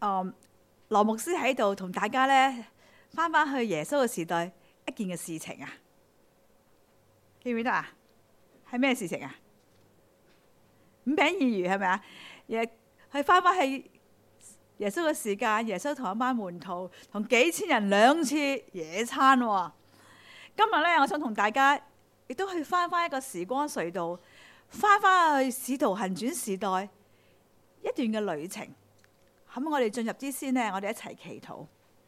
羅牧師喺度同大家咧翻去耶穌嘅時代一件嘅事情啊，記唔記得啊？係咩事情啊？五餅二魚係咪啊？去翻去耶穌嘅時間，耶穌同一班門徒同幾千人2次野餐喎。今日咧，我想同大家亦都去翻一個時光隧道，翻去使徒行傳時代一段嘅旅程。咁我哋進入之先呢，我哋一齊祈禱。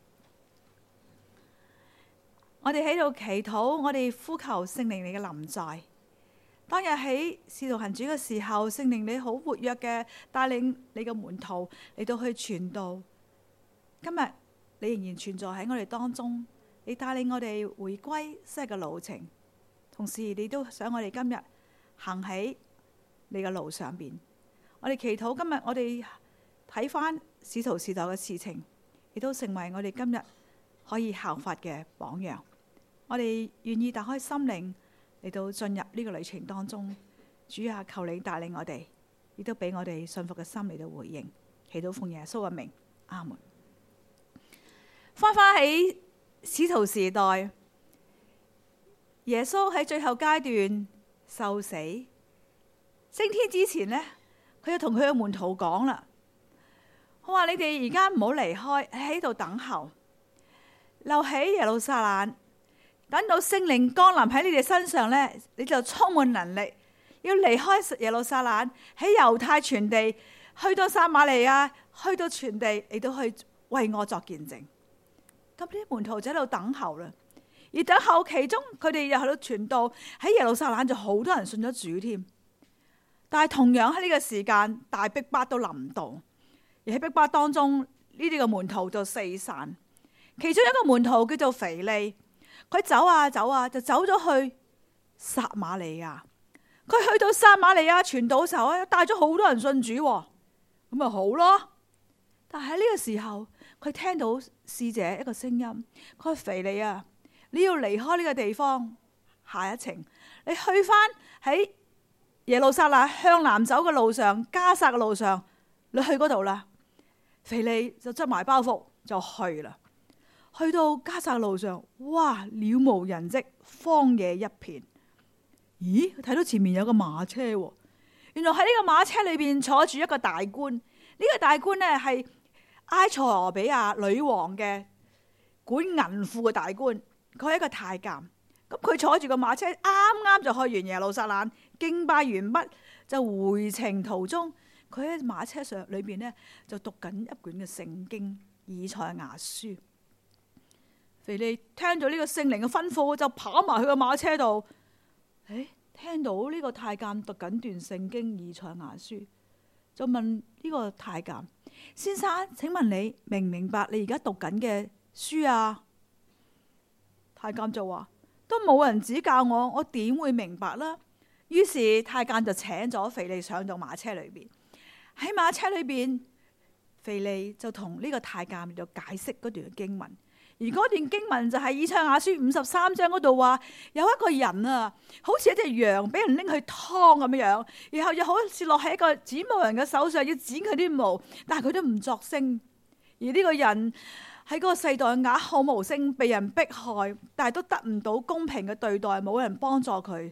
我哋喺度祈禱，我哋呼求聖靈你嘅臨在。當日喺使徒行傳嘅時候，聖靈你好活躍嘅帶領你嘅門徒嚟到去傳道。今日你仍然存在喺我哋當中，你帶領我哋回歸昔日嘅路程，同時你都想我哋今日行喺你嘅路上邊。我哋祈禱今日我哋睇翻使徒時代嘅事情，亦都成為我哋今日可以效法嘅榜樣。我哋願意打開心靈嚟到進入呢個旅程當中。主啊，求你帶領我哋，亦都俾我哋信服嘅心嚟到回應。祈禱奉耶穌嘅名，阿門。翻喺使徒時代，耶穌喺最後階段受死升天之前呢，佢就同佢嘅門徒講啦。我話你哋而家唔好離開，喺度等候，留喺耶路撒冷，等到聖靈降臨喺你哋身上呢，你就充滿能力，要離開耶路撒冷，喺猶太全地，去到撒瑪利亞，去到全地，你都去為我作見證。咁啲門徒就喺度等候啦，而等候其中佢哋又喺度傳道，喺耶路撒冷就好多人信咗主添。但係同樣喺呢個時間，大逼迫都臨到。而喺逼迫當中，呢啲嘅門徒就四散。其中一個門徒叫做腓利，佢走啊走啊，就走咗去撒瑪利亞。佢去到撒瑪利亞傳道嘅時候咧，帶咗好多人信主，咁咪好咯。但係喺呢個時候，佢聽到使者一個聲音，佢話：腓利啊，你要離開呢個地方，下一程，你去翻喺耶路撒冷向南走嘅路上，加撒嘅路上，你去嗰度啦。腓利就執埋包袱就去啦。去到加撒路上，哇，了無人跡，荒野一片。咦，睇到前面有個馬車喎。原來喺呢個馬車裏邊坐住一個大官。呢個大官呢係埃塞俄比亞女王嘅管銀庫嘅大官，佢係一個太監。咁佢坐住個馬車，啱啱就去完耶路撒冷，敬拜完畢，就回程途中，佢喺馬車上裏邊呢，就讀緊一卷嘅聖經以賽亞書。腓利聽咗呢個聖靈嘅吩咐，就跑埋去個馬車度。聽到呢個太監讀緊段聖經以賽亞書，就問呢個太監：先生，請問你明唔明白你而家讀緊嘅書啊？太監就話：都冇人指教我，我點會明白啦？於是太監就請咗腓利上到馬車裏邊。喺馬車裏邊，腓利就同呢個太監嚟到解釋嗰段經文。而嗰段經文就係以賽亞書53章嗰度話，有一個人啊，好似一隻羊俾人拎去劏咁樣，然後又好似落喺一個剪毛人嘅手上，要剪佢啲毛，但係佢都唔作聲。而呢個人喺嗰個世代啞口無聲，被人迫害，但係都得唔到公平嘅對待，冇人幫助佢，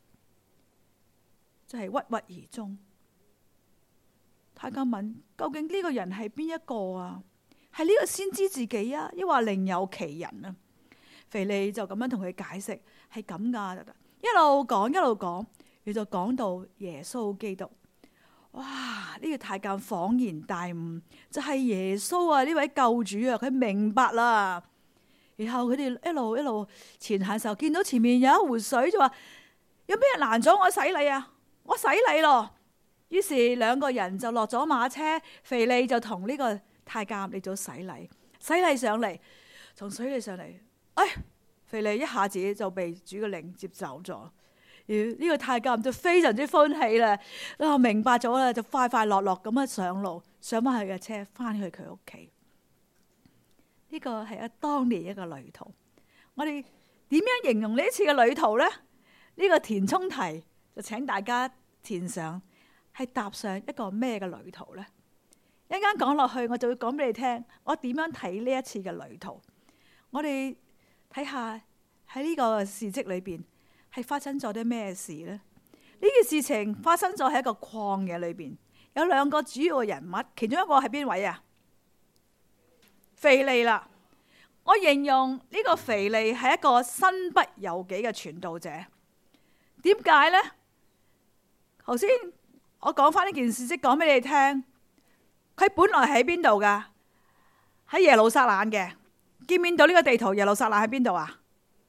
就係鬱鬱而終。太監問：究竟呢個人係邊一個啊？係呢個先知自己啊，抑或另有其人啊？腓利就咁樣同佢解釋，係咁噶，一路講一路講，佢就講到耶穌基督。哇！呢個太監恍然大悟，就係耶穌啊，呢位救主啊，佢明白啦。然後佢哋一路前行嘅時候，見到前面有一湖水，就話：有咩人攔咗我洗禮啊？我洗禮咯。於是兩個人就落咗馬車，腓利就同呢個太監嚟咗洗禮上嚟，從水裏上嚟，腓利一下子就被主嘅靈接走咗。而呢個太監就非常之歡喜啦，明白咗啦，就快快樂樂咁樣上路，上翻佢嘅車，翻去佢屋企。呢個係當年一個旅途。我哋點樣形容呢一次嘅旅途呢？呢個填充題就請大家填上，係踏上一個咩嘅旅途呢？ 一陣間講落去，我就會講俾你聽，我點樣睇呢一次嘅旅途。我哋睇下喺呢個事蹟裏邊係發生咗啲咩事呢？呢件事情發生咗喺一個曠野裏邊，有兩個主要嘅人物，其中一個係邊位啊？腓利啦。我形容呢個腓利係一個身不由己嘅傳道者。點解呢？頭先我講翻呢件事蹟講俾你聽，佢本來喺邊度噶？喺耶路撒冷嘅。見唔見到呢個地圖？耶路撒冷喺邊度啊？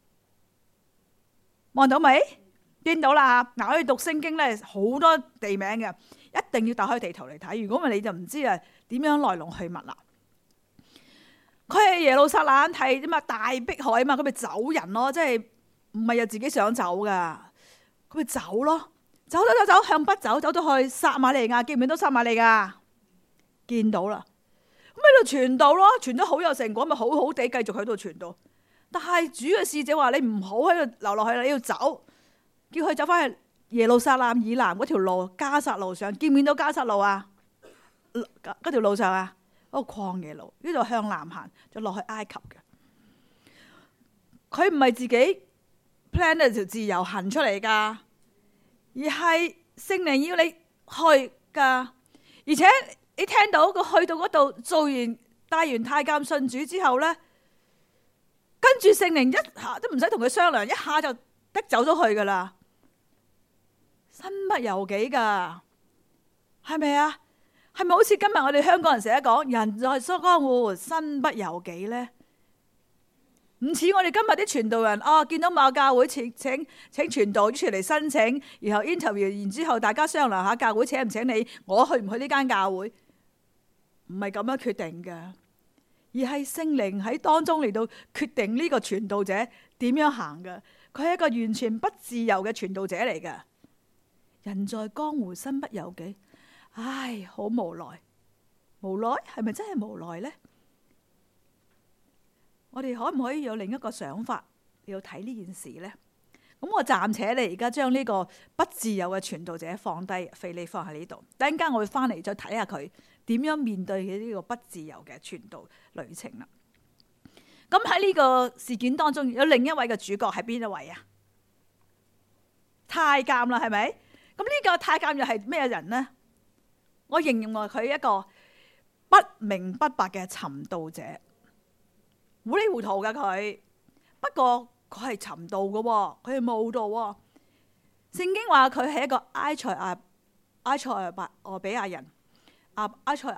望到未？見到啦。嗱，我哋讀聖經咧，好多地名嘅，一定要打開地圖嚟睇。如果唔係，你就唔知啊點樣來龍去脈啦。佢係耶路撒冷係點啊？大迫害啊嘛，佢咪走人咯，即係唔係又自己想走噶，佢咪走咯，走向北走，走到去撒瑪利亞。見唔見到撒瑪利亞？見到啦。咁喺度傳道咯，傳得好有成果，咪好好地繼續喺度傳道。但係主嘅使者話：你唔好喺度留落去啦，你要走，叫佢走翻去耶路撒冷以南嗰條路，加撒路上。見唔見到加撒路啊？嗰條路上啊，嗰個曠野路，呢度向南行就落去埃及嘅。佢唔係自己 plan 一條自由行出嚟噶，而係聖靈要你去噶。而且你聽到佢去到嗰度做完帶完太監信主之後呢，跟住聖靈一下都唔使同佢商量，一下就得走咗去噶啦，身不由己噶，係咪啊？係咪好似今日我哋香港人成日講人在江湖身不由己呢？唔似我哋今日啲傳道人見到某教會請傳道出嚟申請，然後 interview， 然之後大家商量下教會請唔請你，我去唔去呢間教會？唔係咁樣決定嘅，而係聖靈喺當中嚟到決定呢個傳道者點樣行嘅。佢係一個完全不自由嘅傳道者嚟嘅。人在江湖身不由己，唉，好無奈。無奈係咪真係無奈呢？我哋可唔可以有另一個想法你要睇呢件事呢？咁我暫且你而家將呢個不自由嘅傳道者放低，腓利放喺呢度。等陣間我會翻嚟再睇下佢點樣面對佢呢個不自由嘅傳道旅程啦。咁喺呢個事件當中，有另一位嘅主角係邊一位啊？太監啦，係咪？咁呢個太監又係咩人呢？我形容佢一個不明不白嘅尋道者，糊里糊塗噶佢。不過佢係尋道嘅，佢係慕道。聖經話佢係一個埃塞俄比亞人，埃塞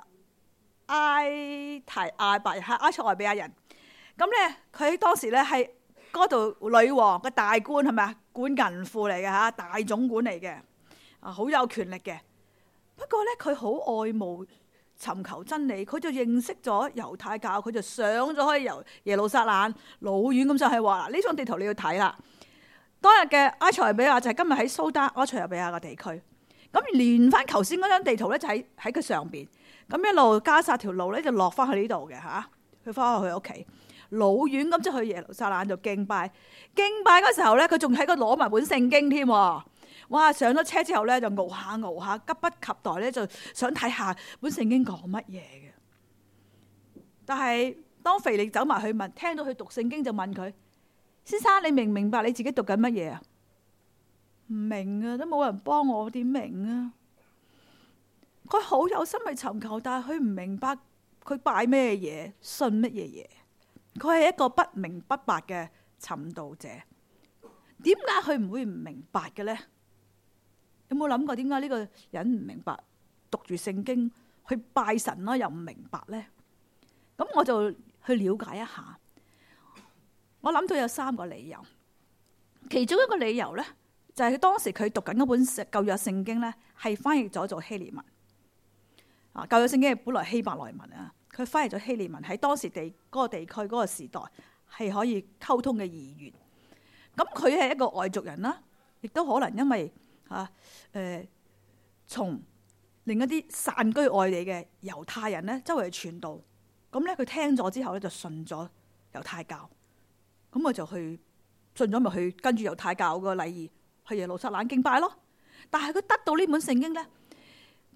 俄比亞人。咁咧，佢當時咧係嗰度女王嘅大官，係咪啊？管銀庫嚟嘅吓，大總管嚟嘅，好有權力嘅。不過咧，佢好愛慕尋求真理，佢就認識咗猶太教，佢就上咗去由耶路撒冷老遠咁上去話：呢張地圖你要睇啦。當日嘅埃塞俄比亞就係今日喺蘇丹埃塞俄比亞嘅地區。咁連翻頭先嗰張地圖咧，就喺佢上邊。咁一路加撒條路咧，就落翻去呢度嘅吓，去翻去佢屋企。老遠咁即去耶路撒冷就敬拜嗰時候咧，佢仲喺度攞埋本聖經添。哇！上咗車之後咧，就熬下，急不及待咧，就想睇下本聖經講乜嘢嘅。但係當腓力走埋去問，聽到佢讀聖經就問佢：先生，你明唔明白你自己讀緊乜嘢啊？唔明啊，都冇人幫我，點明啊？佢好有心去尋求，但係佢唔明白佢拜咩嘢，信乜嘢嘢。佢係一個不明不白嘅尋道者。點解佢唔會唔明白嘅呢？有冇諗過點解呢個人唔明白？讀住聖經去拜神啦，又唔明白呢？咁我就去了解一下。我諗到有3個理由。其中一個理由呢，就係當時佢讀緊嗰本舊約聖經呢，係翻譯咗做希臘文。舊約聖經係本來希伯來文啊。佢翻譯咗希臘文，喺當時嗰個地區嗰個時代係可以溝通嘅語言。咁佢係一個外族人啦，亦都可能因為從另一啲散居外地嘅猶太人咧，周圍傳道。咁咧佢聽咗之後咧，就信咗猶太教。咁佢就去信咗，咪去跟住猶太教個禮儀去耶路撒冷敬拜咯。但係佢得到呢本聖經咧，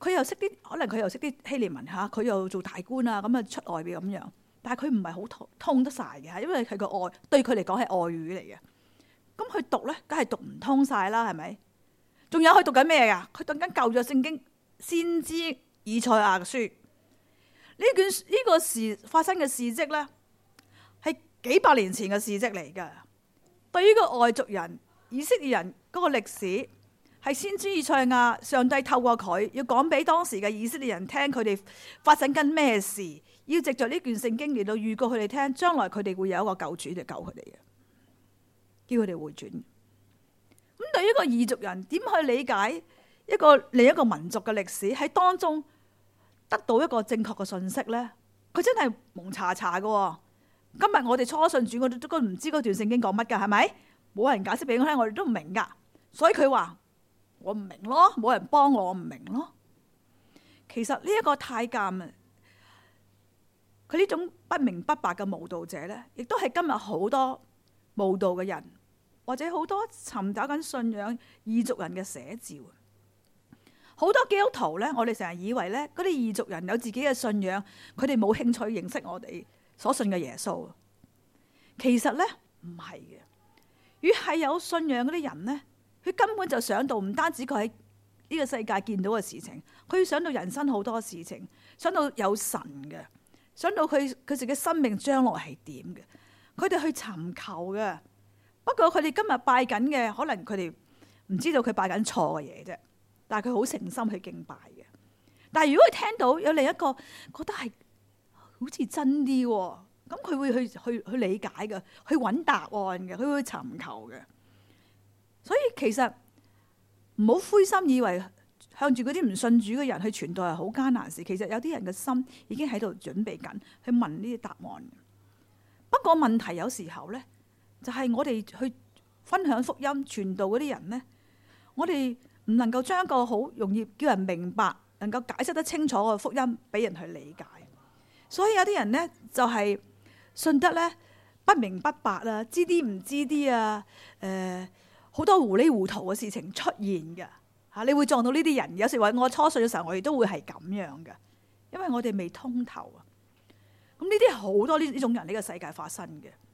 佢又識啲，可能佢又識啲希臘文嚇，佢又做大官啊，咁啊出外邊咁樣。但係佢唔係好通得晒嘅，因為佢個外對佢嚟講係外語嚟嘅。咁佢讀咧，梗係讀唔通晒啦，係咪？仲有佢讀緊咩㗎？佢讀緊舊約聖經先知以賽亞嘅書。呢個事發生嘅事蹟咧，係幾百年前嘅事蹟嚟㗎。對於個外族人、以色列人嗰個歷史，係先知以賽亞，上帝透過佢要講俾當時嘅以色列人聽，佢哋發生緊咩事，要藉着呢段聖經嚟到預告佢哋聽，將來佢哋會有一個救主嚟救佢哋嘅，叫佢哋回轉。咁對於一個異族人，點去理解另一個民族嘅歷史，喺當中得到一個正確嘅信息呢？佢真係蒙查查嘅。今日我哋初信主，我哋都唔知嗰段聖經講乜㗎，係咪？冇人解釋俾我聽，我哋都唔明㗎。所以佢話我唔明咯，冇人幫我唔明咯。其實呢一個太監啊，佢呢種不明不白嘅慕道者呢，亦都係今日好多慕道嘅人，或者好多尋找緊信仰異族人嘅寫照。好多基督徒呢，我哋成日以為呢，嗰啲異族人有自己嘅信仰，佢哋冇興趣認識我哋所信嘅耶穌。其實呢，唔係嘅，越係有信仰嗰啲人呢，佢根本就想到唔單止佢喺呢個世界見到嘅事情，佢要想到人生好多事情，想到有神嘅，想到佢自己生命將來係點嘅，佢哋去尋求嘅。不過佢哋今日拜緊嘅，可能佢哋唔知道佢拜緊錯嘅嘢啫，但係佢好誠心去敬拜嘅。但係如果佢聽到有另一個覺得係好似真啲喎，咁佢會去理解嘅，去揾答案嘅，佢會尋求嘅。所以其實唔好灰心，以為向住嗰啲唔信主嘅人去傳道係好艱難事。其實有啲人嘅心已經喺度準備緊去問呢啲答案。不過問題有時候呢，就係我哋去分享福音傳道嗰啲人呢，我哋唔能夠將一個好容易叫人明白、能夠解釋得清楚嘅福音俾人去理解。所以有啲人呢，就係信得呢不明不白啊，知啲唔知啲啊，好多糊裡糊塗嘅事情出現嘅嚇，你會撞到呢啲人。有時話我初信嘅時候，我哋都會係咁樣嘅，因為我哋未通透啊。咁呢啲好多呢種人呢個世界發生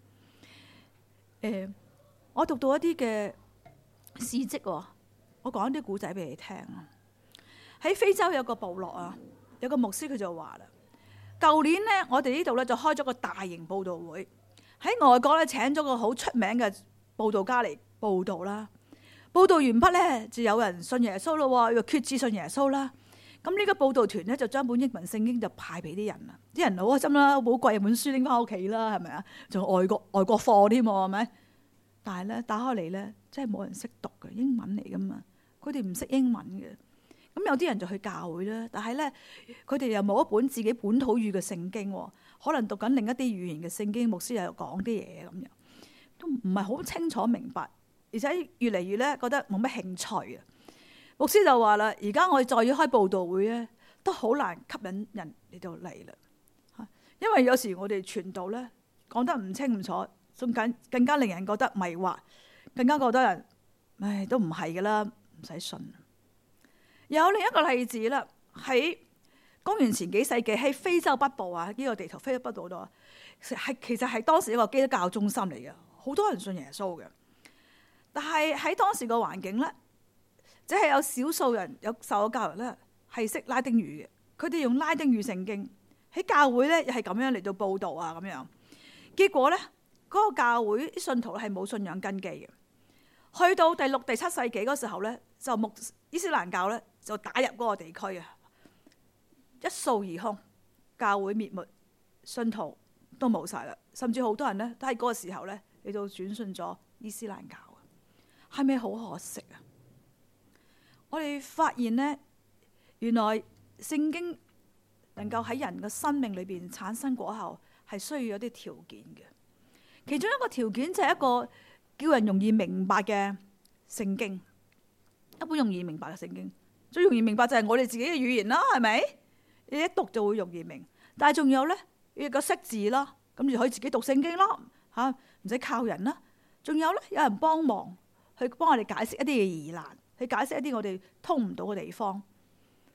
嘅。我讀到一啲嘅事蹟，我講一啲古仔俾你聽啊。喺非洲有個部落啊，有個牧師佢就話啦，舊年呢，我哋呢度咧就開咗個大型佈道會，喺外國咧請咗個好出名嘅佈道家嚟佈道啦。佈道完畢咧，就有人信耶穌咯，又決志信耶穌啦。咁呢個佈道團咧就將本英文聖經就派俾啲人啦，啲人好開心啦，好貴本書拎翻屋企啦，係咪啊？仲外國貨添喎，係咪？但係咧打開嚟咧，真係冇人識讀嘅，英文嚟噶嘛，佢哋唔識英文嘅。咁有啲人就去教會啦，但係咧佢哋又冇一本自己本土語嘅聖經，可能讀緊另一啲語言嘅聖經，牧師又講啲嘢咁樣，都唔係好清楚明白，而且越嚟越咧覺得冇乜興趣啊。牧師就話啦，而家我哋再要開佈道會咧，都好難吸引人嚟到嚟啦，因為有時我哋傳道咧講得唔清唔楚，仲更加令人覺得迷惑，更加覺得人唉都唔係噶啦，唔使信。有另一個例子啦，喺公元前幾世紀喺非洲北部啊，呢個地圖非洲北部度其實係當時一個基督教中心嚟嘅，好多人信耶穌嘅。但係喺當時個環境咧，即係有少數人有受咗教育咧，係識拉丁語嘅。佢哋用拉丁語聖經喺教會咧，又係咁樣嚟到報道啊咁樣。結果咧，嗰個教會啲信徒係冇信仰根基嘅。去到第6、第7世紀嗰時候咧，就伊斯蘭教咧就打入嗰個地區啊，一掃而空，教會滅沒，信徒都冇晒啦。甚至好多人咧都喺嗰個時候咧嚟到轉信咗伊斯蘭教啊，係咪好可惜啊？我哋發現咧，原來聖經能夠喺人嘅生命裏邊產生果效，係需要有啲條件嘅。其中一個條件就係一個叫人容易明白嘅聖經，一本容易明白嘅聖經。最容易明白就係我哋自己嘅語言啦，係咪？你一讀就會容易明。但係仲有咧，要個識字啦，咁就可以自己讀聖經啦，嚇唔使靠人啦。仲有咧，有人幫忙去幫我哋解釋一啲嘅疑難，去解釋一啲我哋通唔到嘅地方。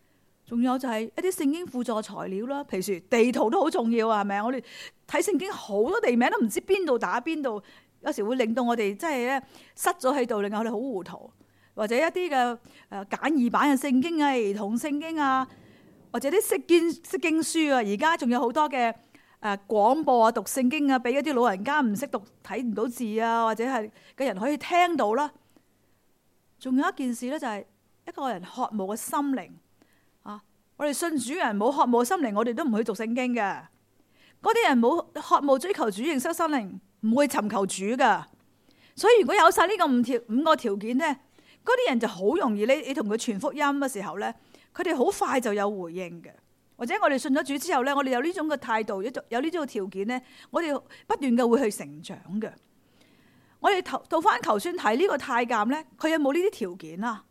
仲有就係一啲聖經輔助材料啦，譬如地圖都好重要啊，係咪？我哋睇聖經好多地名都唔知邊度打邊度，有時會令到我哋真係咧塞咗喺度，令我哋好糊塗。或者一啲嘅簡易版嘅聖經啊、兒童聖經啊，或者啲釋經書啊，而家仲有好多嘅廣播啊、讀聖經啊，俾一啲老人家唔識讀、睇唔到字啊，或者係嘅人可以聽到啦。仲有一件事咧，就係一個人渴慕嘅心靈啊！我哋信主嘅人冇渴慕嘅心靈，我哋都唔去讀聖經嘅。嗰啲人冇渴慕追求主認識心靈，唔會尋求主噶。所以如果有晒呢個五個條件咧，嗰啲人就好容易，你同佢傳福音嘅時候咧，佢哋好快就有回應嘅。或者我哋信咗主之後咧，我哋有呢種嘅態度，有呢種嘅條件咧，我哋不斷嘅會去成長嘅。我哋倒翻頭先睇呢個太監咧，佢有冇呢啲條件啊？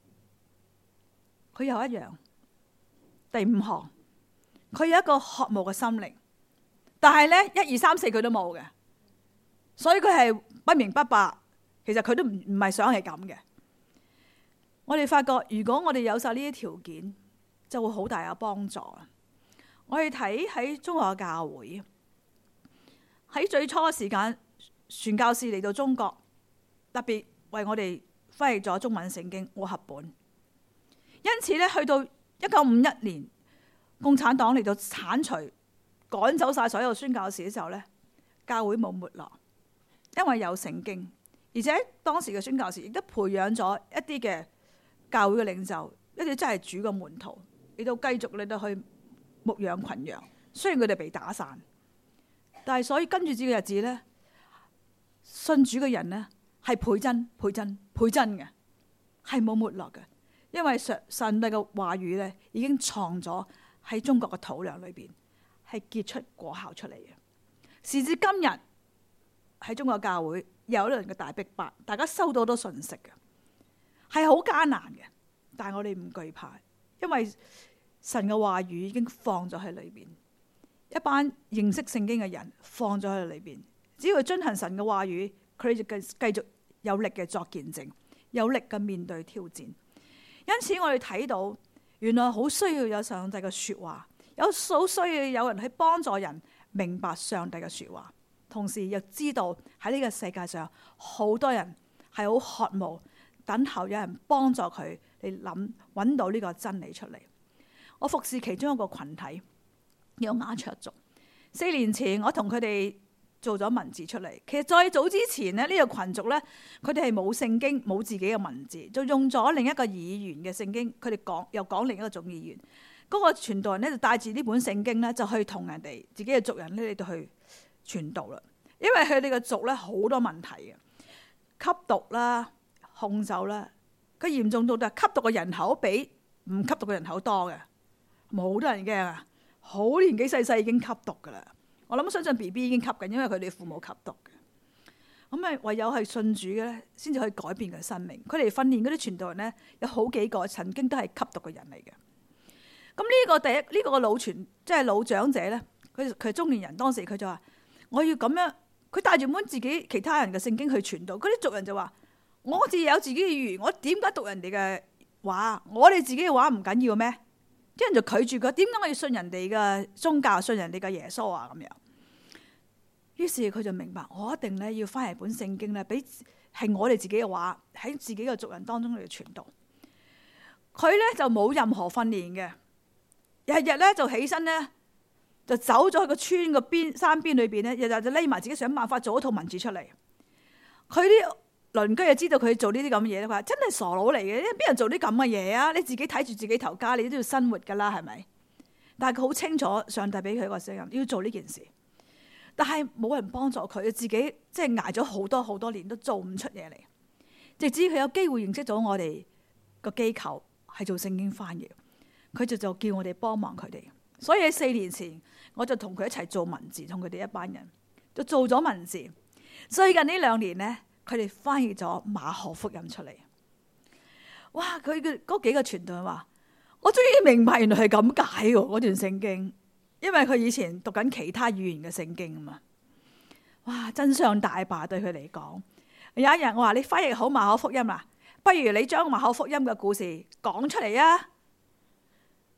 佢有一樣，第5項，佢有一個渴慕嘅心靈，但係咧1、2、3、4佢都冇嘅，所以佢係不明不白。其實佢都唔係想係咁嘅。我哋發覺，如果我哋有晒呢啲條件，就會好大嘅幫助。我哋睇喺中國嘅教會，喺最初嘅時間，傳教士嚟到中國，特別為我哋翻譯咗中文聖經和合本。因此咧，去到1951年，共產黨嚟到剷除、趕走晒所有宣教士嘅時候咧，教會冇沒落，因為有聖經，而且當時嘅宣教士亦都培養咗一啲嘅教會嘅領袖，一啲真係主嘅門徒，嚟到繼續嚟到去牧養群羊。雖然佢哋被打散，但係所以跟住呢個日子咧，信主嘅人咧係倍增、倍增、倍增嘅，係冇沒落嘅。因為上帝嘅話語咧已經藏咗喺中國嘅土壤裏邊，係結出果效出嚟嘅。時至今日喺中國教會有一輪嘅大逼迫，大家收到好多信息嘅。係好艱難嘅，但係我哋唔懼怕，因為神嘅話語已經放咗喺裏邊，一班認識聖經嘅人放咗喺裏邊，只要遵行神嘅話語，佢哋就繼續有力嘅作見證，有力嘅面對挑戰。因此我哋睇到，原來好需要有上帝嘅說話，好需要有人去幫助人明白上帝嘅說話，同時又知道喺呢個世界上好多人係好渴慕等候有人幫助佢嚟揾到呢個真理出嚟。我服侍其中一個群體，叫雅卓族。4年前我同佢哋做咗文字出嚟。其實再早之前咧，呢個群族咧，佢哋係冇聖經，冇自己嘅文字，就用咗另一個語言嘅聖經。佢哋又講另一種語言。嗰個傳道人咧就帶住呢本聖經咧，就去同人哋自己嘅族人咧嚟到去傳道啦。因為佢哋嘅族咧好多問題嘅，吸毒啦、控酒啦，佢嚴重到就係吸毒嘅人口比唔吸毒嘅人口多嘅，冇好多人驚啊！好年紀細已經吸毒噶啦，我諗相信 BB 已經吸緊，因為佢哋父母吸毒嘅。咁啊，唯有係信主嘅咧，先至可以改變佢生命。佢哋訓練嗰啲傳道人咧，有好幾個曾經都係吸毒嘅人嚟嘅。咁呢個老傳即係老長者咧，佢係中年人，當時佢就話：我要咁樣。佢帶住本自己其他人嘅聖經去傳道，嗰啲族人就話：我自己有自己嘅語言，我點解讀人哋嘅話？我哋自己嘅話唔緊要咩？啲人就拒絕佢，點解我要信人哋嘅宗教，信人哋嘅耶穌啊？咁樣，於是佢就明白，我一定咧要翻嚟本聖經咧，俾係我哋自己嘅話喺自己嘅族人當中嚟傳道。佢咧就冇任何訓練嘅，日日咧就起身咧。就走咗去個村個山邊裏邊咧，日日就匿埋自己想辦法做一套文字出嚟。佢啲鄰居就知道佢做呢啲咁嘅嘢咧，佢話真係傻佬嚟嘅，邊人做啲咁嘅嘢啊？你自己睇住自己頭家，你都要生活噶啦，係咪？但係佢好清楚上帝俾佢個聲音，要做呢件事，但係冇人幫助佢，自己即係挨咗好多年都做唔出嘢嚟。直至佢有機會認識咗我哋個機構係做聖經翻譯，佢就叫我哋幫忙佢哋。所以喺4年前，我就同佢一齊做文字，同佢哋一班人就做咗文字。最近呢2年咧，佢哋翻譯咗馬可福音出嚟。哇！佢嘅嗰幾個傳道人話：我終於明白原來係咁解喎，嗰段聖經，因為佢以前讀緊其他語言嘅聖經啊嘛。哇！真相大白對佢嚟講。有一日我話：你翻譯好馬可福音啦，不如你將馬可福音嘅故事講出嚟啊！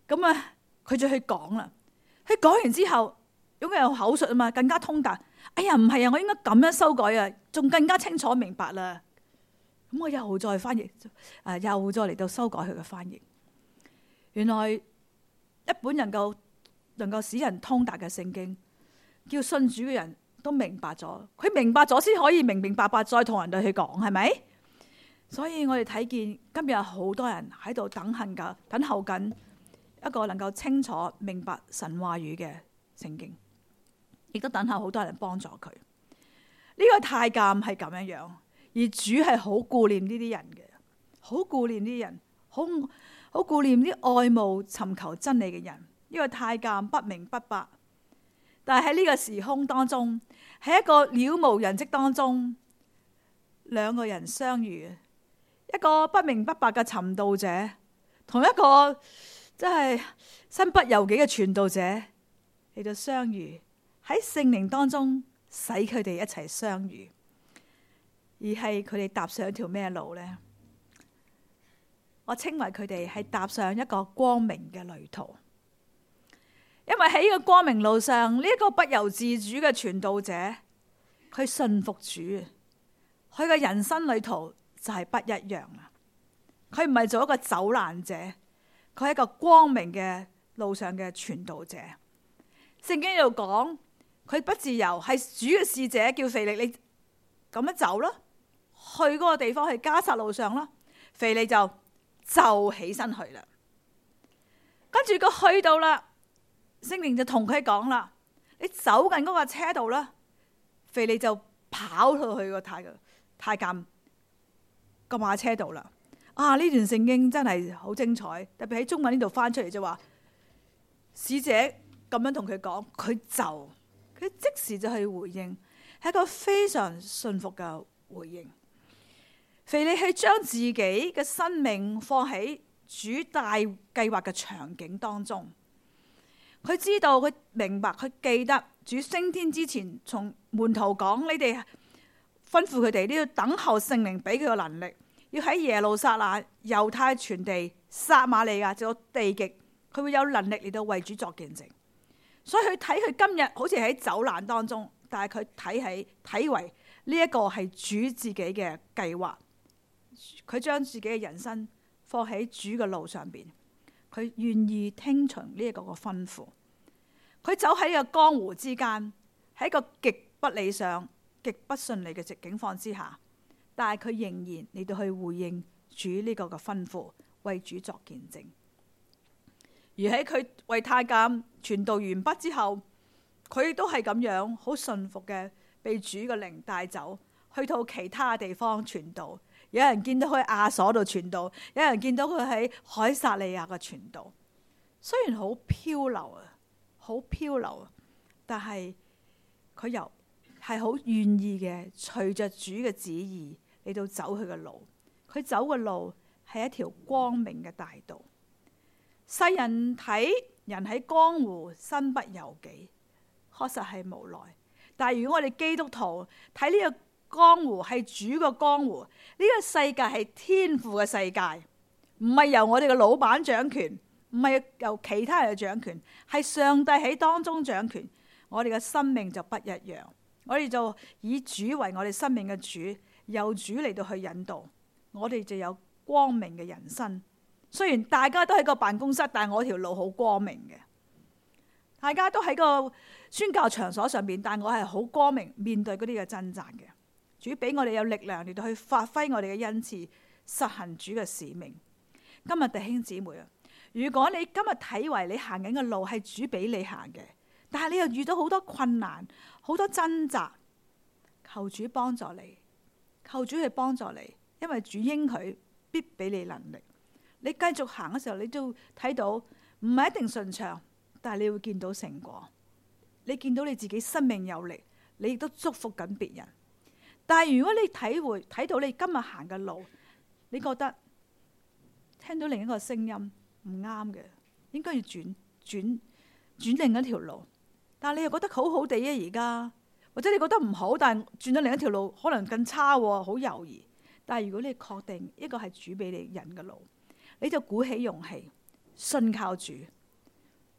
咁啊，佢就去講啦。佢講完之後，因為有口述啊嘛，更加通達。哎呀，唔係啊，我應該咁樣修改啊，仲更加清楚明白啦。咁我又再翻譯，又再嚟到修改佢嘅翻譯。原來一本能夠使人通達嘅聖經，叫信主嘅人都明白咗。佢明白咗先可以明明白白再同人哋去講，係咪？所以我哋睇見今日好多人喺度等候緊一個能夠清楚明白神話語嘅聖經，亦都等候好多人幫助佢。呢個太監係咁樣樣，而主係好顧念呢啲人嘅，好顧念呢啲人，好顧念啲愛慕尋求真理嘅人。呢個太監不明不白，但係喺呢個時空當中，喺一個了無人跡當中，兩個人相遇，一個不明不白嘅尋道者，同一個真係身不由己嘅傳道者嚟到相遇，喺聖靈當中使佢哋一齊相遇，而係佢哋踏上一條咩路呢？我稱為佢哋係踏上一個光明嘅旅途，因為喺呢個光明路上，呢一個不由自主嘅傳道者，佢信服主，佢嘅人生旅途就係不一樣啦。佢唔係做一個走難者，佢係一個光明嘅路上嘅傳道者。聖經又講佢不自由，係主嘅使者叫腓力，你咁樣走啦，去嗰個地方，去加撒路上啦。腓力就起身去啦，跟住佢去到啦，聖靈就同佢講啦，你走近嗰個車度啦。腓力就跑到去個太監個馬車度啦。啊，呢段聖經真係好精彩，特別喺中文呢度翻出嚟就話，使者咁樣同佢講，佢即時就去回應，係一個非常信服嘅回應。腓力係將自己嘅生命放喺主大計劃嘅場景當中，佢知道，佢明白，佢記得主升天之前從門徒講，你哋吩咐佢哋呢，要等候聖靈俾佢嘅能力，要喺耶路撒冷、猶太全地、撒瑪利亞直到地極，佢會有能力嚟到為主作見證。所以佢睇佢今日好似喺走難當中，但係佢睇為呢一個係主自己嘅計劃。佢將自己嘅人生放喺主嘅路上邊，佢願意聽從呢一個嘅吩咐。佢走喺個江湖之間，喺一個極不理想、極不順利嘅境況之下，但係佢仍然嚟到去回應主呢個嘅吩咐，為主作見證。而喺佢為太監傳道完畢之後，佢都係咁樣好順服嘅，被主嘅靈帶走，去到其他地方傳道。有人見到佢喺亞瑣度傳道，有人見到佢喺凱撒利亞嘅傳道。雖然好漂流啊，但係佢又係好願意嘅，隨着主嘅旨意嚟到走佢嘅路。佢走嘅路係一條光明嘅大道。世人睇人喺江湖身不由己，確實係無奈。但係如果我哋基督徒睇呢個江湖係主嘅江湖，呢個世界係天父嘅世界，唔係由我哋嘅老闆掌權，唔係由其他人嘅掌權，係上帝喺當中掌權。我哋嘅生命就不一樣，我哋就以主為我哋生命嘅主，由主嚟到去引導，我哋就有光明嘅人生。雖然大家都喺個辦公室，但係我條路好光明嘅。大家都喺個宣教場所上邊，但我係好光明面對嗰啲嘅掙扎嘅。主俾我哋有力量嚟到去發揮我哋嘅恩賜，實行主嘅使命。今日弟兄姊妹啊，如果你今日睇為你行緊嘅路係主俾你行嘅，但係你又遇到好多困難、好多掙扎，求主幫助你，求主去幫助你，因為主應許必俾你能力。你繼續行嘅時候，你都睇到唔係一定順暢，但係你會見到成果。你見到你自己生命有力，你亦都祝福緊別人。但係如果你睇到你今日行嘅路，你覺得聽到另一個聲音唔啱嘅，應該要轉另一條路。但係你又覺得好好地啊，而家或者你覺得唔好，但係轉咗另一條路可能更差，好猶豫。但係如果你確定一個係主俾你人嘅路，你就鼓起勇氣信靠主，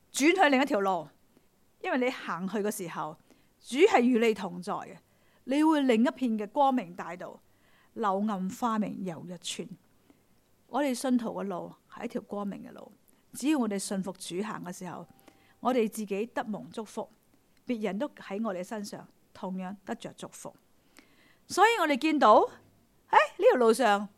轉去另一條路，因為你行去嘅時候，主係與你同在嘅，你會另一片嘅光明大道，柳暗花明又一村。我哋信徒嘅路係一條光明嘅路，只要我哋信服主行嘅時候，我哋自己得蒙祝福，別人都喺我哋身上同樣得着祝福。所以我哋見到喺呢條路上，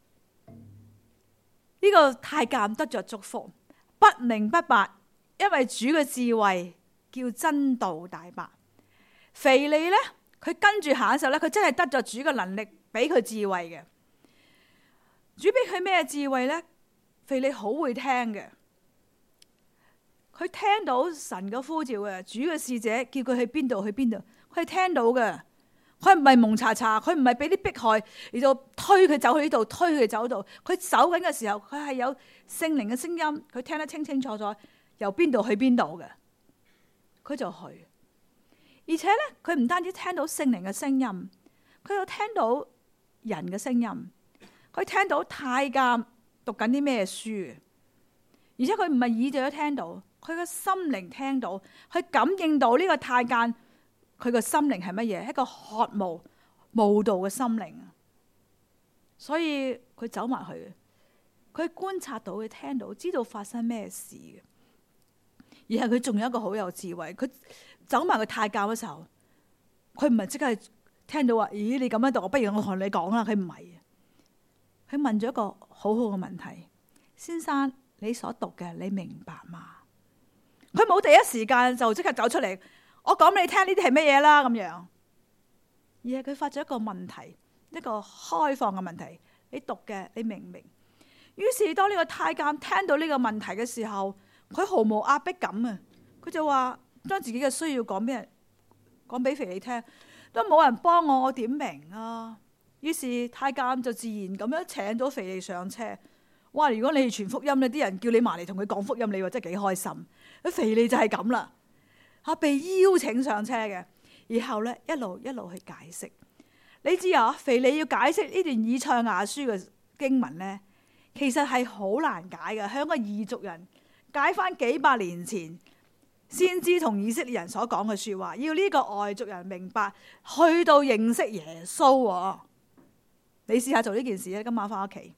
呢個太監得着祝福，不明不白，因為主嘅智慧叫真道大白。腓利呢，佢跟住行嘅時候呢，佢真係得咗主嘅能力，俾佢智慧嘅。主俾佢咩智慧呢？腓利好會聽嘅，佢聽到神嘅呼召嘅，主嘅使者叫佢去邊度去邊度，佢係聽到嘅。佢唔係蒙查查，佢唔係俾啲迫害嚟到推佢走去呢度，推佢走度。佢走緊嘅時候，佢係有聖靈嘅聲音，佢聽得清清楚楚，由邊度去邊度嘅，佢就去。而且咧，佢唔單止聽到聖靈嘅聲音，佢又聽到人嘅聲音，佢聽到太監讀緊啲咩書，而且佢唔係耳朵聽到，佢嘅心靈聽到，佢感應到呢個太監。佢個心靈係乜嘢？一個渴慕慕道嘅心靈，所以佢走埋去，佢觀察到，佢聽到，知道發生咩事嘅。而係佢仲有一個好有智慧，佢走埋個太監嘅時候，佢唔係即刻聽到話，咦，你咁樣讀，我不如我同你講啦。佢唔係，佢問咗一個好好嘅問題：先生，你所讀嘅你明白嗎？佢冇第一時間就即刻走出嚟。我講俾你聽呢啲係乜嘢啦咁樣，而係佢發咗一個問題，一個開放嘅問題。你讀嘅你明唔明？於是當呢個太監聽到呢個問題嘅時候，佢毫無壓迫感啊！佢就話將自己嘅需要講俾人，講俾腓利聽，都冇人幫我，我點明啊？於是太監就自然咁樣請咗腓利上車。哇！如果你係傳福音咧，啲人叫你埋嚟同佢講福音，你話真係幾開心。腓利就係咁啦。被邀請上車嘅，然後咧一路去解釋。你知啊，腓利要解釋呢段以賽亞書嘅經文咧，其實係好難解嘅。向個異族人解翻幾百年前先知同以色列人所講嘅說話，要呢個外族人明白，去到認識耶穌。你試下做呢件事咧，今晚翻屋企。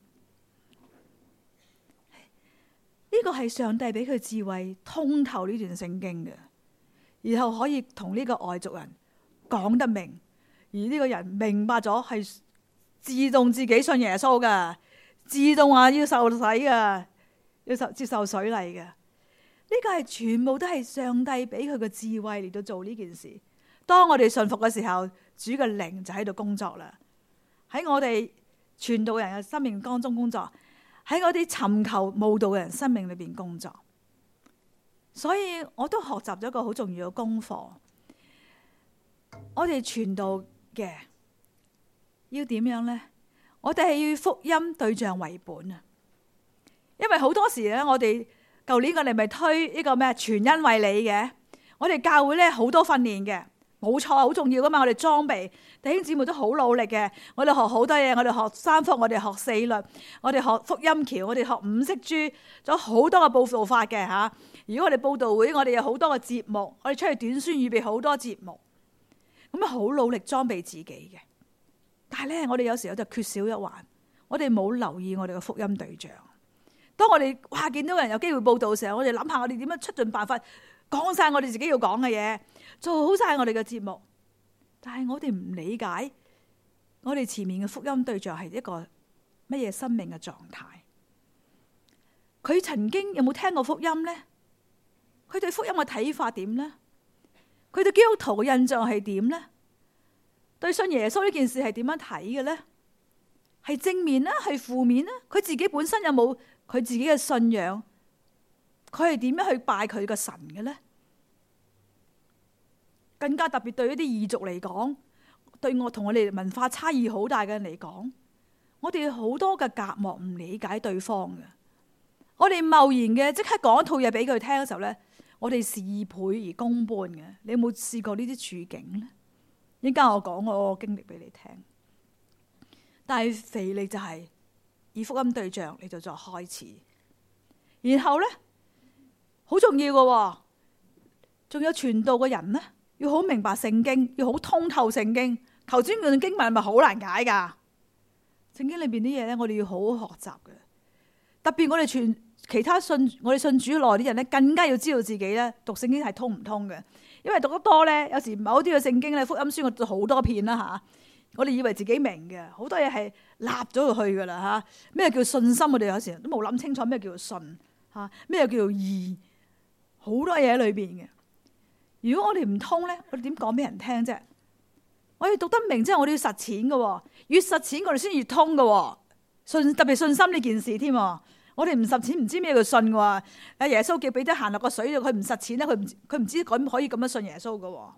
呢個係上帝俾佢智慧通透呢段聖經嘅。然後可以同呢個外族人講得明，而呢個人明白咗，係自動自己信耶穌噶，自動話要受洗噶，要接受水禮嘅。呢個係全部都係上帝俾佢嘅智慧嚟到做呢件事。當我哋信服嘅時候，主嘅靈就喺度工作啦，喺我哋傳道人嘅生命當中工作，喺我哋尋求慕道嘅人生命裏邊工作。所以我都學習咗一個好重要嘅功課。我哋傳道嘅要點樣呢？我哋係要福音對象為本啊！因為好多時咧，我哋舊年我哋咪推呢個咩全因為你嘅，我哋教會咧好多訓練嘅，冇錯，好重要噶嘛。我哋裝備弟兄姊妹都好努力嘅，我哋學好多嘢，我哋學三福，我哋學四律，我哋學福音橋，我哋學五色珠，仲有好多嘅報道法嘅吓。如果我哋佈道會，我哋有好多嘅節目，我哋出去短宣預備好多節目，咁啊好努力裝備自己嘅。但係咧，我哋有時候就缺少一環，我哋冇留意我哋嘅福音對象。當我哋見到人有機會佈道嘅時候，我哋諗下我哋點樣出盡辦法講晒我哋自己要講嘅嘢，做好晒我哋嘅節目。但係我哋唔理解我哋前面嘅福音對象係一個乜嘢生命嘅狀態。佢曾經有冇聽過福音呢？佢對福音嘅睇法點呢？佢對基督徒嘅印象係點呢？對信耶穌呢件事係點樣睇嘅呢？係正面呢？係負面呢？佢自己本身有冇佢自己嘅信仰？佢係點樣去拜佢嘅神嘅呢？更加特別對一啲異族嚟講，對我同我哋文化差異好大嘅人嚟講，我哋好多嘅隔膜，唔理解對方嘅。我哋貿然嘅即刻講一套嘢俾佢聽嘅時候咧，我哋事倍而功半嘅。你有冇試過呢啲處境咧？依家我講我個經歷俾你聽。但係腓利就係以福音對象，你就再開始。然後咧， 好重要嘅。仲有傳道嘅人呢，要好明白聖經，要好通透聖經。頭先嗰段經文係咪好難解噶？聖經裏邊啲嘢咧，我哋要好好學習嘅。特別我哋其他我哋信主耐啲人咧，更加要知道自己咧讀聖經係通唔通嘅。因為讀得多咧，有時某啲嘅聖經咧，福音書我讀好多遍啦吓。我哋以為自己明嘅，好多嘢係立咗去噶啦吓。咩叫信心？我哋有時都冇諗清楚咩叫做信吓，咩叫做義，好多嘢喺裏邊嘅。如果我哋唔通咧，我哋點講俾人聽啫？我哋讀得明，即係我哋要實踐嘅，越實踐我哋先越通嘅。特別信心呢件事添。我哋唔實踐，唔知咩叫信嘅。阿耶穌叫彼得行落個水度，佢唔實踐咧，佢唔知咁可以咁樣信耶穌嘅。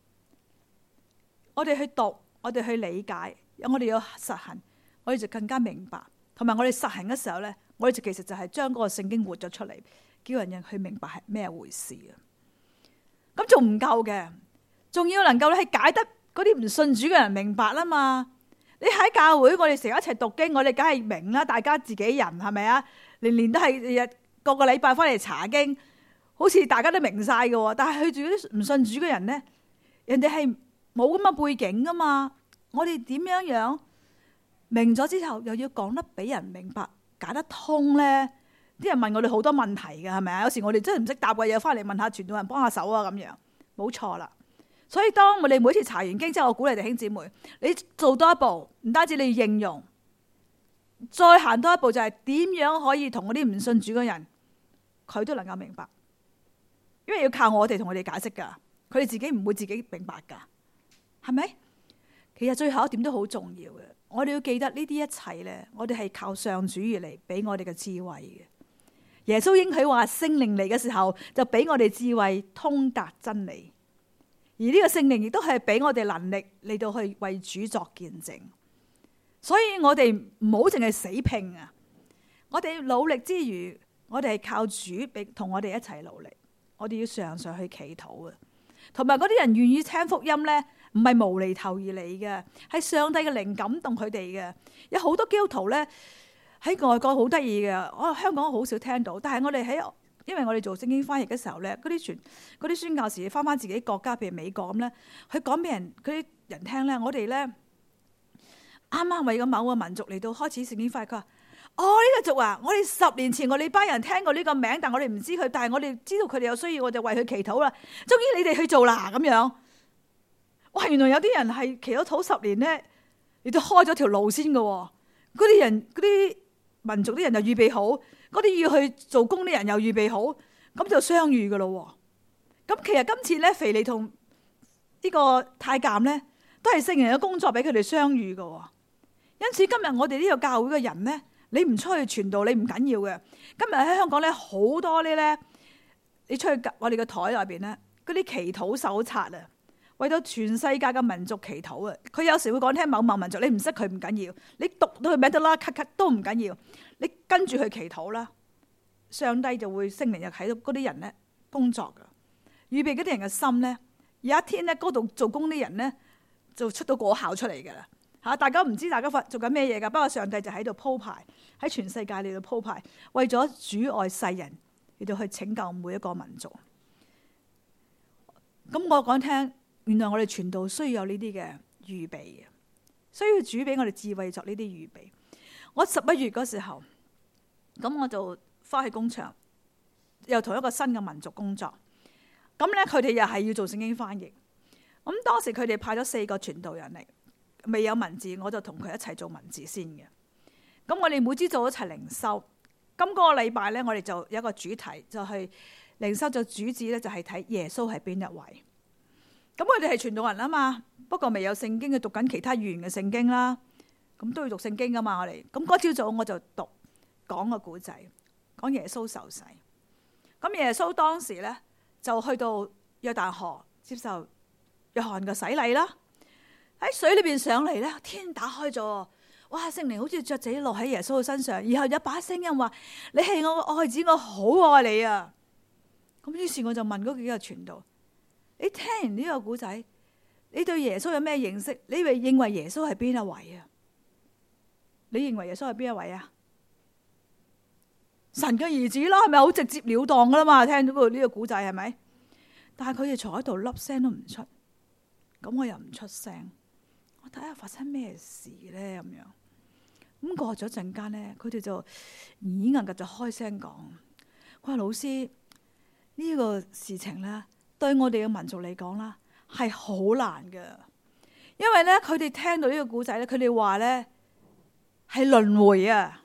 我哋去讀，我哋去理解，我哋要實行，我哋就更加明白。同埋我哋實行嘅時候咧，我哋就其實就係將嗰個聖經活咗出嚟，叫人去明白係咩回事啊！咁仲唔夠嘅，仲要能夠去解得嗰啲唔信主嘅人明白啦嘛。你喺教會，我哋成日一齊讀經，我哋梗係明啦。大家自己人係咪啊？年年都係個禮拜翻嚟查經，好似大家都明晒嘅。但係佢住啲唔信主嘅人咧，人哋係冇咁嘅背景噶嘛。我哋點樣明咗之後，又要講得俾人明白，解得通咧？啲人問我哋好多問題嘅，係咪啊？有時我哋真係唔識答嘅嘢，翻嚟問下傳道人幫下手啊，咁樣冇錯啦。所以當我哋每次查完經之後，我鼓勵弟兄姊妹，你做多一步，唔單止你要應用，再行多一步就係點樣可以同嗰啲唔信主嘅人，佢都能夠明白。因為要靠我哋同佢哋解釋噶，佢哋自己唔會自己明白噶，係咪？其實最後一點都好重要嘅，我哋要記得呢啲一切咧，我哋係靠上主而嚟俾我哋嘅智慧嘅。耶穌應許話聖靈嚟嘅時候，就俾我哋智慧通達真理。而呢個聖靈亦都係俾我哋能力嚟到去為主作見證，所以我哋唔好淨係死拼啊！我哋努力之餘，我哋係靠主同我哋一齊努力。我哋要常常去祈禱啊，同埋嗰啲人願意聽福音咧，唔係無厘頭而嚟嘅，係上帝嘅靈感動佢哋嘅。有好多基督徒咧喺外國好得意嘅，我香港好少聽到，但係我哋因為我哋做聖經翻譯嘅時候咧，嗰啲宣教士翻自己國家，譬如美國咁咧，佢講俾嗰啲人聽咧，我哋咧啱啱為咗某個民族嚟到開始聖經翻譯，佢話：哦，呢個族啊，我哋10年前我哋班人聽過呢個名，但我哋唔知佢，但係我哋知道佢哋有需要，我就為佢祈禱啦。終於你哋去做啦咁樣。哇！原來有啲人係祈咗禱10年咧，你都開咗條路先嘅。嗰啲民族啲人就預備好，嗰啲要去做工啲人又預備好，咁就相遇噶咯。咁其實今次咧，腓利同呢個太監咧，都係聖靈嘅工作俾佢哋相遇噶。因此今日我哋呢個教會嘅人咧，你唔出去傳道，你唔緊要嘅。今日喺香港咧，好多啲咧，你出去我哋嘅台外邊咧，嗰啲祈禱手冊啊，為到全世界嘅民族祈禱啊！佢有時會講聽某民族，你唔識佢唔緊要，你讀到佢名得啦，咳咳都唔緊要，你跟住去祈禱啦，上帝就會聖靈又喺度嗰啲人咧工作噶，預備嗰啲人嘅心咧，有一天咧嗰度做工啲人咧就出到果效出嚟噶啦嚇！大家唔知大家做緊咩嘢噶，不過上帝就喺度鋪排喺全世界嚟到鋪排，為咗主愛世人嚟到去拯救每一個民族。咁我講聽。原來我哋傳道需要有呢啲嘅預備嘅，需要主俾我哋智慧作呢啲預備。我11月嗰時候，咁我就翻去工場，又同一個新嘅民族工作。咁咧佢哋又係要做聖經翻譯。咁當時佢哋派咗4個傳道人嚟，未有文字，我就同佢一齊做文字先嘅。咁我哋每朝做一齊靈修。咁嗰個禮拜咧，我哋就有一個主題，就係靈修就主旨咧，就係睇耶穌係邊一位。咁佢哋係傳道人啊嘛，不過未有聖經，佢讀緊其他語言嘅聖經啦。咁都要讀聖經噶嘛，我哋。咁嗰朝早我就講個古仔，講耶穌受洗。咁耶穌當時咧就去到約旦河接受約翰嘅洗禮啦。喺水裏邊上嚟咧，天打開咗，哇！聖靈好似雀仔落喺耶穌嘅身上，然後有一把聲音話：你係我嘅愛子，我好愛你啊！咁於是我就問嗰幾個傳道。你聽完呢個古仔，你對耶穌有咩認識？你認為耶穌係邊一位啊？你認為耶穌係邊一位啊？ 神嘅兒子啦，係咪好直接了當噶啦嘛？聽到呢個古仔係咪？但係佢哋坐喺度粒聲都唔出，咁我又唔出聲，我睇下發生咩事咧咁樣。咁過咗陣間咧，佢哋就耳硬嘅就開聲講，佢話老師，呢個事情咧對我哋嘅民族嚟講啦係好難㗎，因為咧佢哋聽到呢個古仔咧，佢哋話咧係輪迴啊！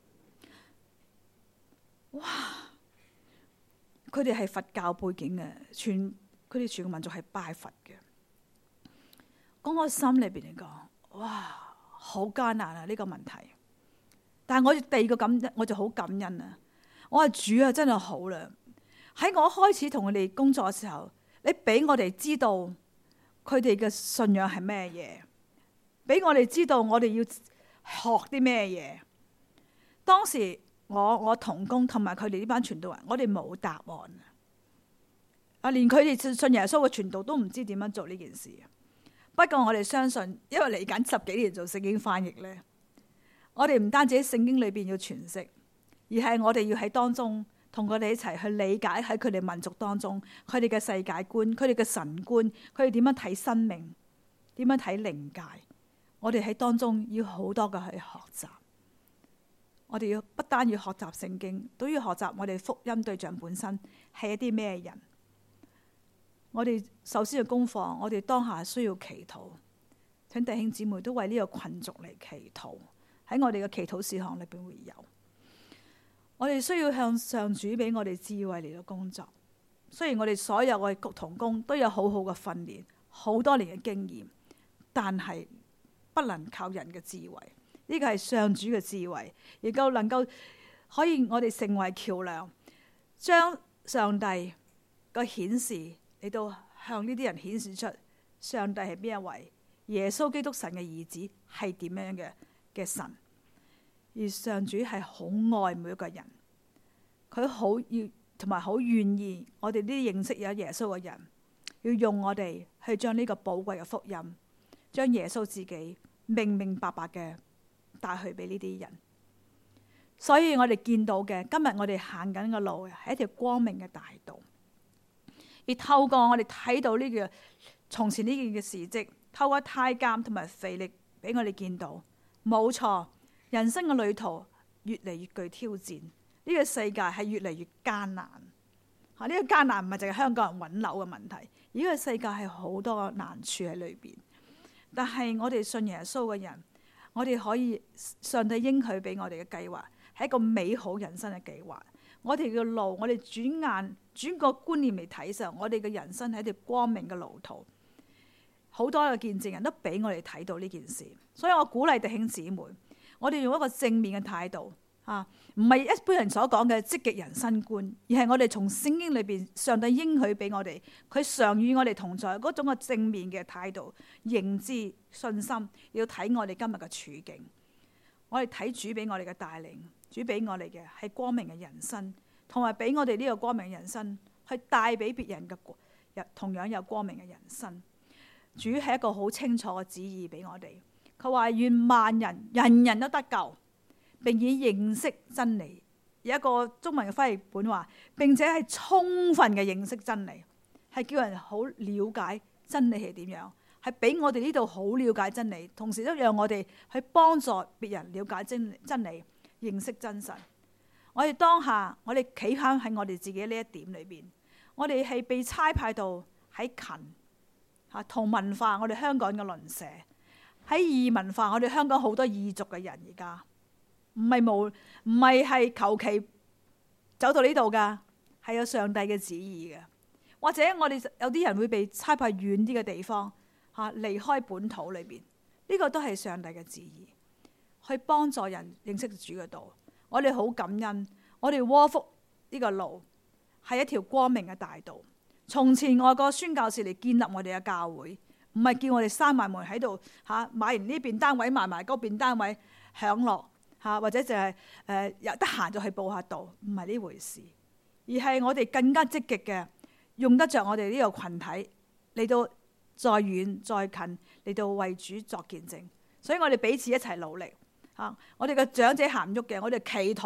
哇！佢哋係佛教背景嘅，佢哋全個民族係拜佛嘅。講我心裏邊嚟講，哇，好艱難啊！呢個問題，但係我第二個感恩，我就好感恩啊！我話主啊，真係好啦！喺我開始同佢哋工作嘅時候，你俾我哋知道佢哋嘅信仰係咩嘢，俾我哋知道我哋要學啲咩嘢。當時我同工同埋佢哋呢班傳道人，我哋冇答案啊！連佢哋信耶穌嘅傳道都唔知點樣做呢件事。不過我哋相信，因為嚟緊10幾年做聖經翻譯咧，我哋唔單止喺聖經裏邊要詮釋，而係我哋要喺當中同佢哋一齊去理解喺佢哋民族當中佢哋嘅世界觀、佢哋嘅神觀、佢哋點樣睇生命、點樣睇靈界。我哋喺當中要好多嘅去學習。我哋要不單要學習聖經，都要學習我哋福音對象本身係一啲咩人。我哋首先嘅功課，我哋當下需要祈禱，請弟兄姊妹都為呢個群族嚟祈禱。喺我哋嘅祈禱事項裏邊會有，我哋需要向上主俾我哋智慧嚟到工作。雖然我哋所有嘅同工都有好好嘅訓練，好多年嘅經驗，但係不能靠人嘅智慧。呢個係上主嘅智慧，亦都能夠可以我哋成為橋樑，將上帝個顯示嚟到向呢啲人顯示出上帝係邊一位，耶穌基督神嘅兒子係點樣嘅神。而上主係好愛每一個人，佢好要同埋好願意我哋呢啲認識有耶穌嘅人，要用我哋去將呢個寶貴嘅福音，將耶穌自己明明白白嘅帶去俾呢啲人。所以我哋見到嘅今日我哋行緊嘅路係一條光明嘅大道，而透過我哋睇到呢個從前呢件嘅事蹟，透過太監同埋腓力俾我哋見到，冇錯，人生嘅旅途越嚟越具挑戰，呢個世界係越嚟越艱難。呢個艱難唔係淨係香港人揾樓嘅問題，而呢個世界係好多難處喺裏邊。但係我哋信耶穌嘅人，我哋可以上帝應許俾我哋嘅計劃係一個美好人生嘅計劃。我哋嘅路，我哋轉個觀念嚟睇上，我哋嘅人生係一條光明嘅路途。好多嘅見證人都俾我哋睇到呢件事，所以我鼓勵弟兄姊妹，我哋用一個正面嘅態度啊，唔係一般人所講嘅積極人生觀，而係我哋從聖經裏邊上帝應許俾我哋，佢常與我哋同在嗰種嘅正面嘅態度、認知、信心，要睇我哋今日嘅處境。我哋睇主俾我哋嘅帶領，主俾我哋嘅係光明嘅人生，同埋俾我哋呢個光明嘅人生去帶俾別人嘅同樣有光明嘅人生。主係一個好清楚嘅旨意俾我哋，佢話願萬人人人都得救，並以認識真理。有一個中文嘅翻譯本話，並且係充分嘅認識真理，係叫人好了解真理係點樣，係俾我哋呢度好了解真理，同時都讓我哋去幫助別人了解真理，認識真神。我哋當下，我哋企喺我哋自己呢一點裏邊，我哋係被差派到喺近同文化，我哋香港嘅鄰舍喺異文化，我哋香港好多異族嘅人，而家唔係求其走到呢度噶，係有上帝嘅旨意嘅。或者我哋有啲人會被差派遠啲嘅地方離開本土裏邊，呢個都係上帝嘅旨意，去幫助人認識主嘅道。我哋好感恩，我哋窩福呢個路係一條光明嘅大道。從前外國宣教士嚟建立我哋嘅教會，唔係叫我哋閂埋門喺度買完呢邊單位賣埋嗰邊單位享樂或者就係得閒就去報下道，唔係呢回事，而係我哋更加積極嘅用得着我哋呢個群體嚟到再遠再近嚟到為主作見證。所以我哋彼此一齊努力我哋嘅長者行唔喐嘅，我哋祈禱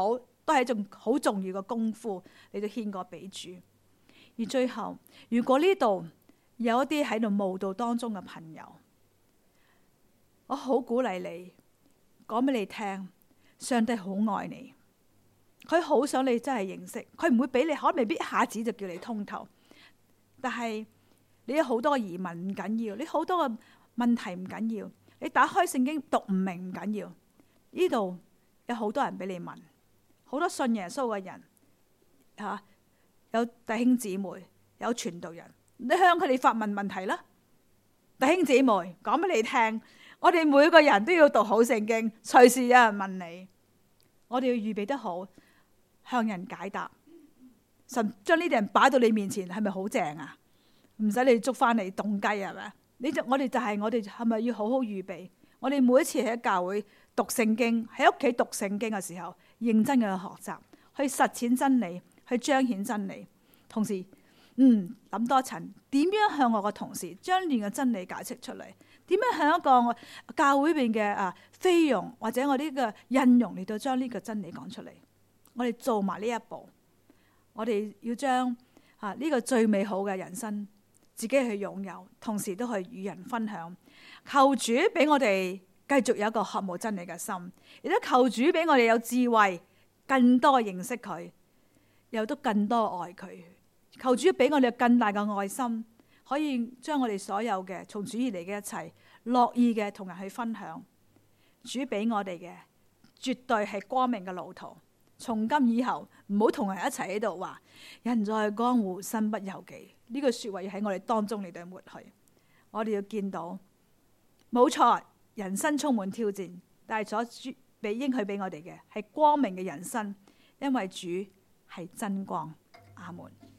都係一種好重要嘅功夫，你都獻過俾主。而最後，如果呢度有一啲喺度慕道當中嘅朋友，我好鼓勵你，講俾你聽，上帝好愛你，佢好想你真係認識，佢唔會俾你，可能未必一下子就叫你通透，但係你有好多疑問唔緊要，你好多嘅問題唔緊要，你打開聖經讀唔明唔緊要，呢度有好多人俾你問，好多信耶穌嘅人吓，有弟兄姊妹，有傳道人，你向佢哋發問問題啦。弟兄姊妹，講俾你聽，我哋每個人都要讀好聖經，隨時有人問你，我哋要預備得好，向人解答。神將呢啲人擺到你面前，係咪好正啊？唔使你捉翻嚟凍雞係咪？我哋係咪要好好預備？我哋每一次喺教會讀聖經，喺屋企讀聖經嘅時候，認真嘅去學習，去實踐真理，去彰顯真理。同時，諗多層，點樣向我個同事將呢個真理解釋出嚟？點樣向一個教會邊嘅菲傭或者我呢個印傭嚟到將呢個真理講出嚟？我哋做埋呢一步，我哋要將呢個最美好嘅人生自己去擁有，同時都去與人分享。求主俾我哋繼續有一個渴慕真理嘅心，亦都求主俾我哋有智慧，更多認識佢，又都更多愛佢。求主俾我哋更大嘅愛心，可以將我哋所有嘅從主而嚟嘅一切，樂意嘅同人去分享。主俾我哋嘅絕對係光明嘅路途。從今以後唔好同人一齊喺度話人在江湖身不由己，呢句說話要喺我哋當中嚟到抹去。我哋要見到冇錯，人生充滿挑戰，但係所俾應許俾我哋嘅係光明嘅人生，因為主係真光。阿門。